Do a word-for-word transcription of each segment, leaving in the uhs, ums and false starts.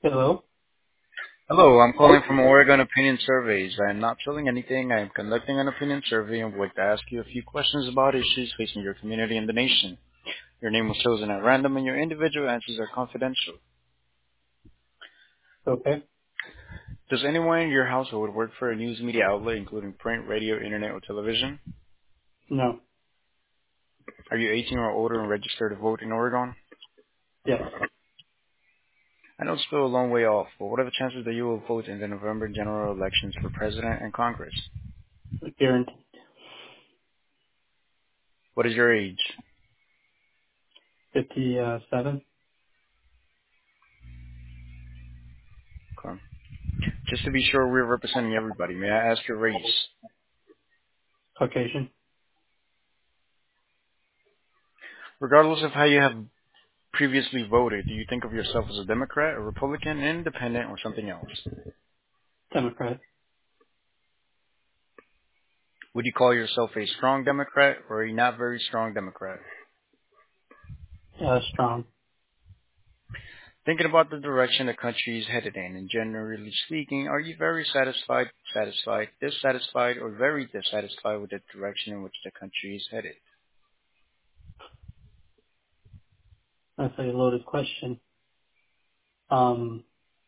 Hello? Hello, I'm calling from Oregon Opinion Surveys. I am not selling anything. I am conducting an opinion survey and would like to ask you a few questions about issues facing your community and the nation. Your name was chosen at random and your individual answers are confidential. Okay. Does anyone in your household work for a news media outlet, including print, radio, internet, or television? No. Are you eighteen or older and registered to vote in Oregon? Yes. I know it's still a long way off, but what are the chances that you will vote in the November general elections for president and Congress? Guaranteed. What is your age? fifty-seven. Okay. Just to be sure we're representing everybody, may I ask your race? Caucasian. Regardless of how you have previously voted, do you think of yourself as a Democrat, a Republican, an independent, or something else? Democrat. Would you call yourself a strong Democrat or a not very strong Democrat? Uh, strong. Thinking about the direction the country is headed in, and generally speaking, are you very satisfied, satisfied, dissatisfied, or very dissatisfied with the direction in which the country is headed? That's a loaded question. Um,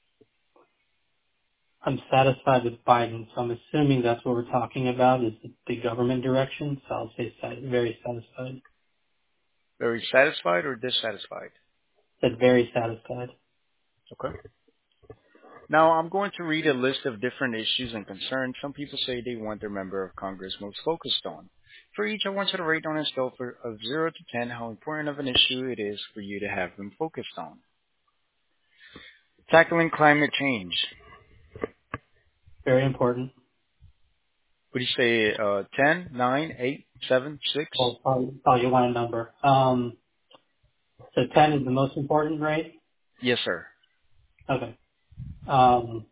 I'm satisfied with Biden, so I'm assuming that's what we're talking about is the government direction, so I'll say sat- very satisfied. Very satisfied or dissatisfied? Said very satisfied. Okay. Now, I'm going to read a list of different issues and concerns some people say they want their member of Congress most focused on. For each, I want you to rate on a scale for, of zero to ten how important of an issue it is for you to have them focused on. Tackling climate change. Very important. Would you say uh, ten, nine, eight, seven, six? Oh, probably, probably you want a number. Um, so ten is the most important, right? Yes, sir. Okay. Um,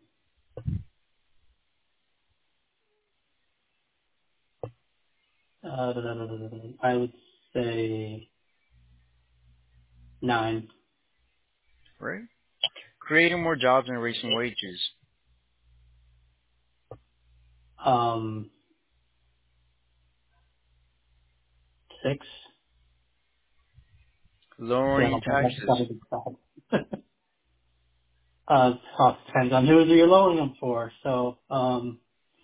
uh, I would say nine. Right? Creating more jobs and raising wages. Um, six. Yeah, I Lowering don't think that's taxes. got to be bad. uh, oh, depends on who you're lowering them for. So, um,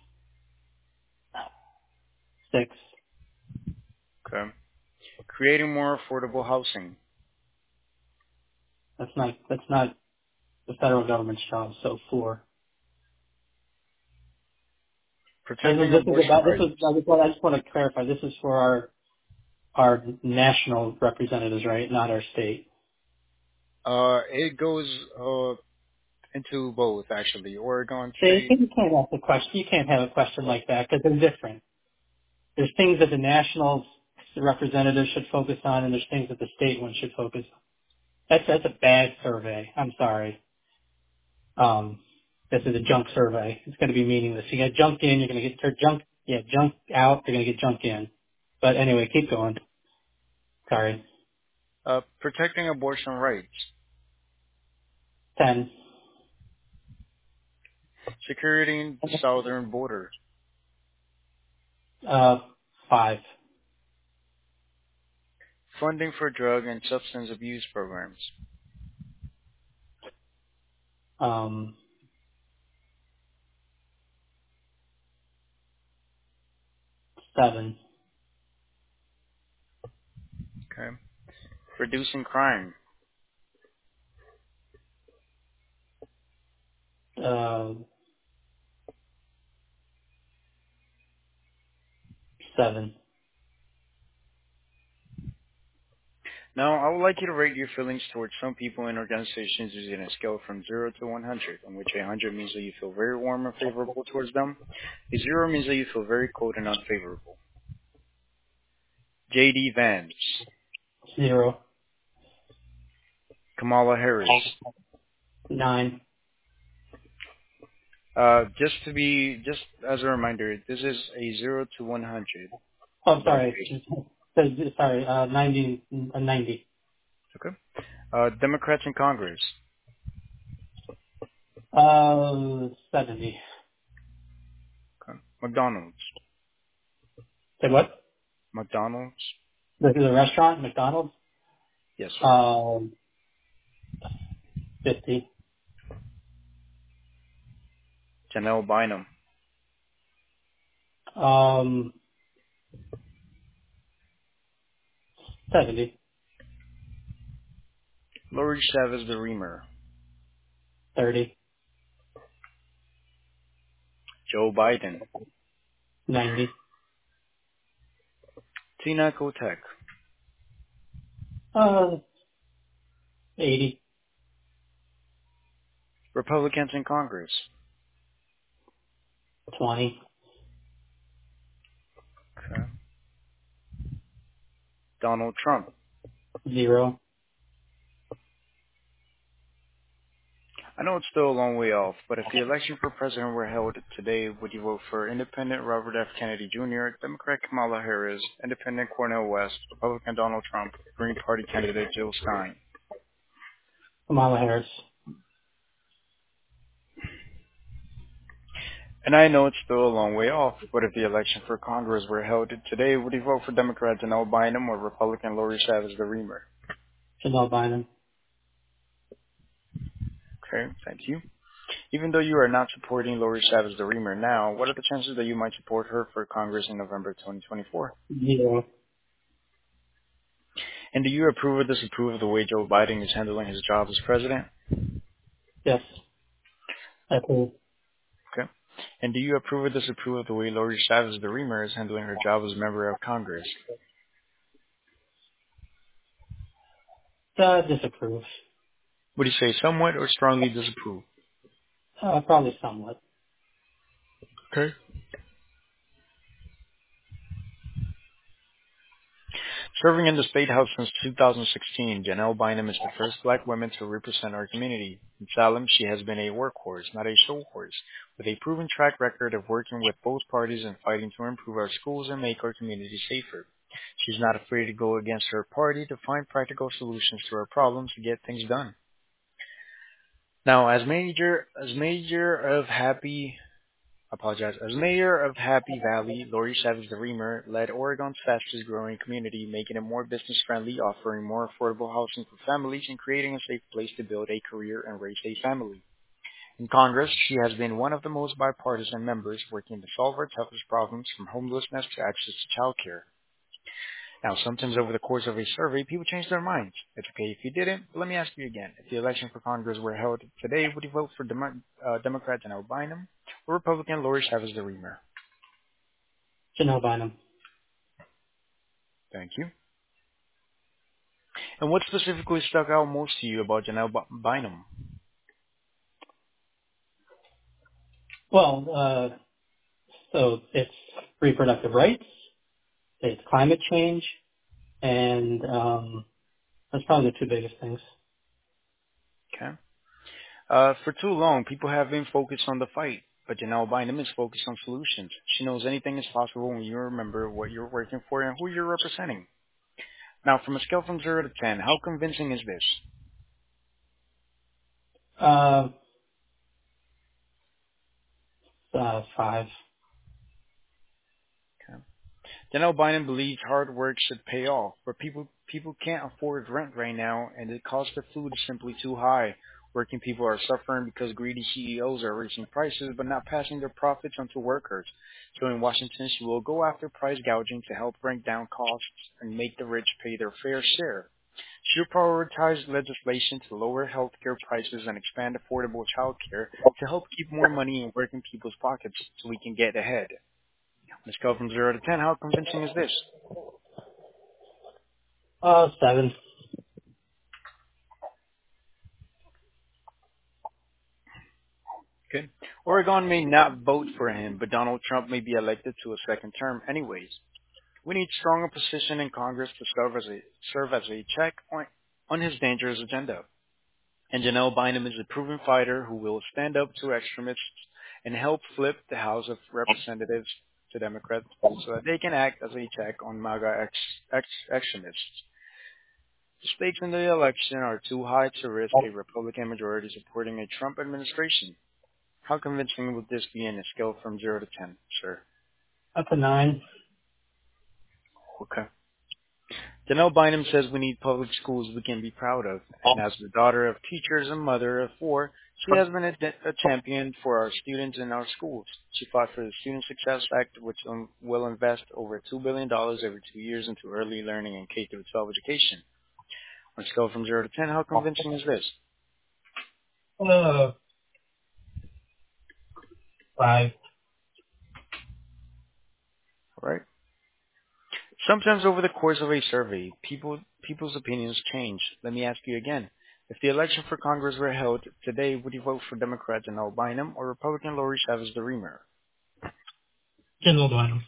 six. Okay. Creating more affordable housing. That's not, that's not the federal government's job. So four. This is, Protecting this is abortion about, this rights. is, I just want I just want to clarify, this is for our, our national representatives, right? Not our state. Uh, it goes uh, into both, actually. Oregon See, State. you can't ask a question, you can't have a question like that because they're different. There's things that the national representatives should focus on and there's things that the state one should focus on. That's, that's a bad survey. I'm sorry. Um, this is a junk survey. It's going to be meaningless. You get junk in, you're going to get or junk. Yeah, junk out. You're going to get junk in. But anyway, keep going. Sorry. Uh, protecting abortion rights. Ten. Securing the southern border. Uh, five. Funding for drug and substance abuse programs. Um, seven. Okay. Reducing crime. Uh, seven. Now, I would like you to rate your feelings towards some people and organizations using a scale from zero to one hundred, in which one hundred means that you feel very warm and favorable towards them. A zero means that you feel very cold and unfavorable. J D. Vance. Zero. Kamala Harris. Nine. Uh, just to be, just as a reminder, this is a zero to one hundred. Oh, That sorry. is, Sorry. Uh, ninety. Uh, ninety. okay. Uh, Democrats in Congress. Uh, seventy. Okay. McDonald's. Say what? McDonald's. This is a restaurant, McDonald's. Yes, sir. Um, fifty. Janelle Bynum. Um, seventy. Lori Chavez the Reamer. thirty. Joe Biden. ninety. Tina Kotek. Uh, eighty. Republicans in Congress. twenty. Okay. Donald Trump. zero. I know it's still a long way off, but if the election for president were held today, would you vote for Independent Robert F. Kennedy Junior, Democrat Kamala Harris, Independent Cornel West, Republican Donald Trump, Green Party candidate Jill Stein? Kamala Harris. And I know it's still a long way off, but if the election for Congress were held today, would you vote for Democrat Janelle Bynum or Republican Lori Chavez the Reamer? Janelle Bynum. Okay, thank you. Even though you are not supporting Lori Chavez the Reamer now, what are the chances that you might support her for Congress in November twenty twenty-four? Zero. And do you approve or disapprove of the way Joe Biden is handling his job as president? Yes. I approve. Okay. And do you approve or disapprove of the way Lori Chavez the Reamer is handling her job as a member of Congress? Uh, disapprove. Would you say somewhat or strongly disapprove? Uh, probably somewhat. Okay. Serving in the State House since two thousand sixteen, Janelle Bynum is the first black woman to represent our community. In Salem, she has been a workhorse, not a show horse, with a proven track record of working with both parties and fighting to improve our schools and make our community safer. She's not afraid to go against her party to find practical solutions to our problems to get things done. Now, as major as mayor of Happy apologize. As mayor of Happy Valley, Lori Chavez the Reamer led Oregon's fastest growing community, making it more business friendly, offering more affordable housing for families, and creating a safe place to build a career and raise a family. In Congress, she has been one of the most bipartisan members, working to solve our toughest problems, from homelessness to access to child care. Now, sometimes over the course of a survey, people change their minds. It's okay if you didn't, but let me ask you again. If the election for Congress were held today, would you vote for Demo- uh, Democrat Janelle Bynum or Republican Lori Chavez the Reamer? Janelle Bynum. Thank you. And what specifically stuck out most to you about Janelle B- Bynum? Well, uh, so it's reproductive rights, it's climate change, and um, that's probably the two biggest things. Okay. Uh, for too long, people have been focused on the fight, but Janelle Bynum is focused on solutions. She knows anything is possible when you remember what you're working for and who you're representing. Now, from a scale from zero to ten, how convincing is this? Uh, uh, five. Okay. Janelle Bynum believes hard work should pay off, but people people can't afford rent right now, and the cost of food is simply too high. Working people are suffering because greedy C E Os are raising prices but not passing their profits onto workers. So in Washington, she will go after price gouging to help bring down costs and make the rich pay their fair share. She'll prioritize legislation to lower healthcare prices and expand affordable childcare to help keep more money in working people's pockets so we can get ahead. Let's go from zero to ten. How convincing is this? Uh, seven. Good. Oregon may not vote for him, but Donald Trump may be elected to a second term anyways. We need strong opposition in Congress to serve as a, serve as a check on, on his dangerous agenda. And Janelle Bynum is a proven fighter who will stand up to extremists and help flip the House of Representatives to Democrats so that they can act as a check on MAGA ex, ex, extremists. The stakes in the election are too high to risk a Republican majority supporting a Trump administration. How convincing would this be in a scale from zero to ten, sir? That's a nine. Okay. Janelle Bynum says we need public schools we can be proud of, and as the daughter of teachers and mother of four, she has been a, a champion for our students in our schools. She fought for the Student Success Act, which um, will invest over two billion dollars every two years into early learning and K through twelve education. On a scale from zero to ten, how convincing is this? Uh, five. All right. Sometimes over the course of a survey, people people's opinions change. Let me ask you again. If the election for Congress were held today, would you vote for Democrat Janelle Bynum or Republican Lori Chavez the Reamer? General Bynum.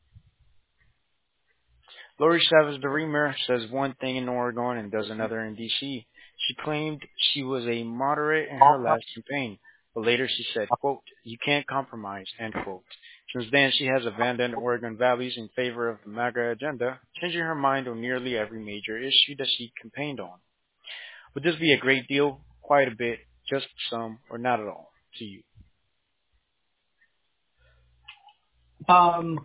Lori Chavez the Reamer says one thing in Oregon and does another in D C. She claimed she was a moderate in her last campaign, but later she said, quote, "You can't compromise," end quote. Since then, she has abandoned Oregon values in favor of the MAGA agenda, changing her mind on nearly every major issue that she campaigned on. Would this be a great deal, quite a bit, just some, or not at all to you? Um,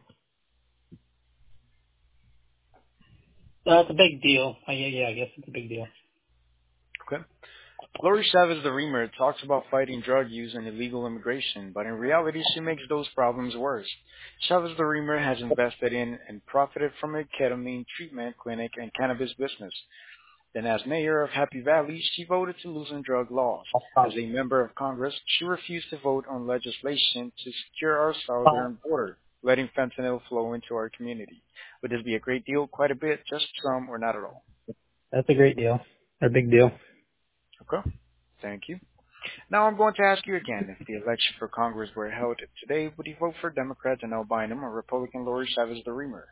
that's a big deal. Uh, yeah, yeah, I guess it's a big deal. Okay. Lori Chavez the Reamer talks about fighting drug use and illegal immigration, but in reality she makes those problems worse. Chavez the Reamer has invested in and profited from a ketamine treatment clinic and cannabis business. Then as mayor of Happy Valley, she voted to loosen drug laws. As a member of Congress, she refused to vote on legislation to secure our southern border, letting fentanyl flow into our community. Would this be a great deal, quite a bit, just some, or not at all? That's a great deal. A big deal. Okay. Thank you. Now I'm going to ask you again, if the election for Congress were held today, would you vote for Democrat Janelle Bynum or Republican Lori Chavez the Reamer?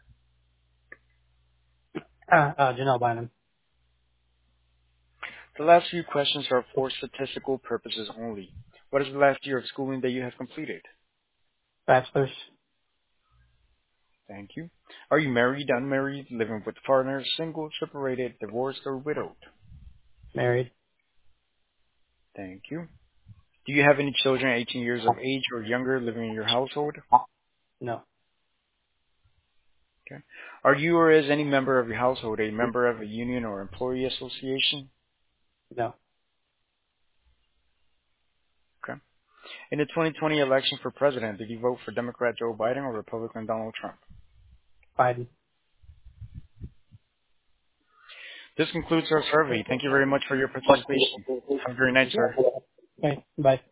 Uh, uh, Janelle Bynum. The last few questions are for statistical purposes only. What is the last year of schooling that you have completed? Bachelor's. Thank you. Are you married, unmarried, living with partners, single, separated, divorced, or widowed? Married. Thank you. Do you have any children eighteen years of age or younger living in your household? No. Okay. Are you or is any member of your household a member of a union or employee association? No. Okay. In the twenty twenty election for president, did you vote for Democrat Joe Biden or Republican Donald Trump? Biden. This concludes our survey. Thank you very much for your participation. Have a great night, sir. Okay. Bye.